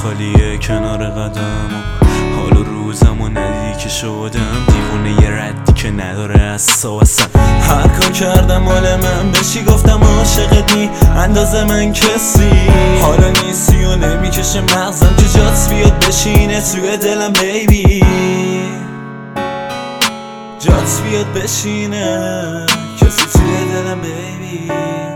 خالیه کنار قدم حال و روزم و ندیدی که شدم دیوونه یه ردی که نداره اصلا هر کار کردم مال من بشی گفتم عاشقت نی اندازه من کسی حالا نیستی و نمیکشه مغزم که جات بیاد بشینه توی دلم بیبی جات بیاد بشینه کسی توی دلم بیبی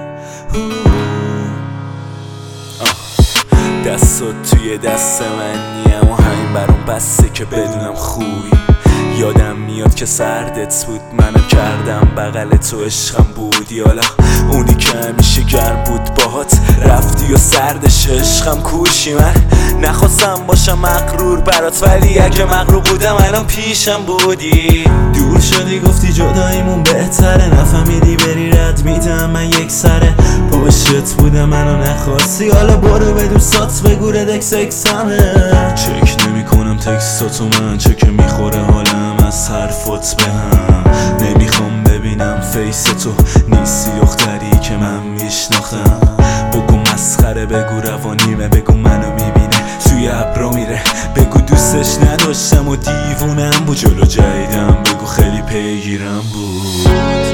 دستات توی دست من نیم و همین برام بسته که بدونم خوبی یادم میاد که سردت بود منم کردم بغل تو عشقم بودی حالا اونی که همیشه گرم بود باهات رفتی و سردش عشقم کوشی من نخواستم باشم مغرور برات ولی اگه مغرور بودم الان پیشم بودی دور شدی گفتی جداییمون بهتره نفهمیدی بری رد میدم من یک سره پشت بودم منو نخواستی حالا برو به دوستات بگو ردکس اکسمه چک نمی کنم تکستاتو من چک میخوره حالم از حرفات بهم نمیخوام ببینم فیس تو نیستی دختری که من میشناختم بگو مسخره بگو روانیمه بگو منو میبینه توی ابرا میره بگو دوستش نداشتم و دیوونم بود جلو جاییدم بگو خیلی پیگیرم بود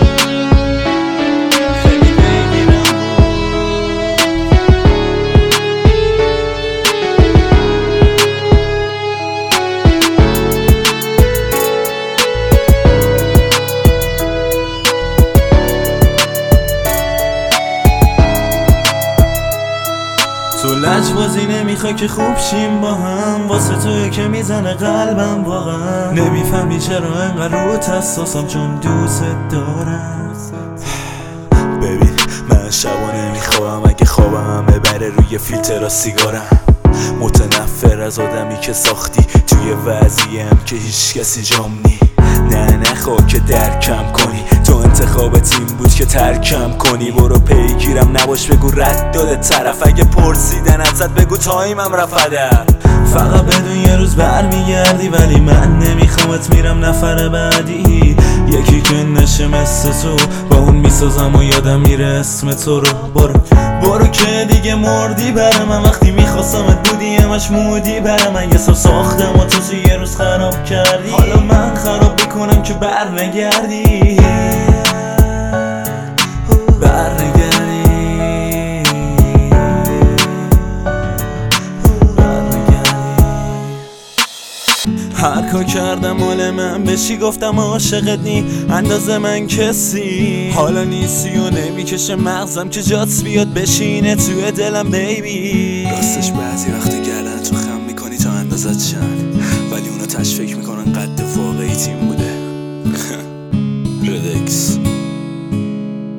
تو لجبازی نمیخوای که خوب شیم با هم واسه توی که میزنه قلبم واقعا نمیفهمی چرا انقدر روت حساسم چون دوست دارم ببین من شبا نمیخوابم اگه خوابم ببره روی فیلتر سیگارم متنفر از آدمی که ساختی توی وضعیم که هیچ کسی جام نی نه نخواه که درکم کنی تو انتخابت این بود که ترکم کنی برو پیگیرم نباش بگو رد داده طرف اگه پرسیدن ازت بگو تایمم رفته فقط بدون یه روز برمیگردی ولی من نمیخوامت میرم نفر بعدی یکی که نشه مثل تو با اون میسازم و یادم میره اسم تو رو برو که دیگه مردی برای من وقتی میخواستمت بودی همش مودی برای من یه سال ساختم و تو یه روز خراب کردی حالا من خراب میکنم که برنگردی هر کار کردم مال من بشی گفتم عاشقت نی اندازه من کسی حالا نیستی و نمیکشه مغزم که جات بیاد بشینه توی دلم بیبی راستش بعضی وقت گردن تو خم میکنی تا اندازت چند ولی اونا تشویق میکنن قد واقعی تیم بوده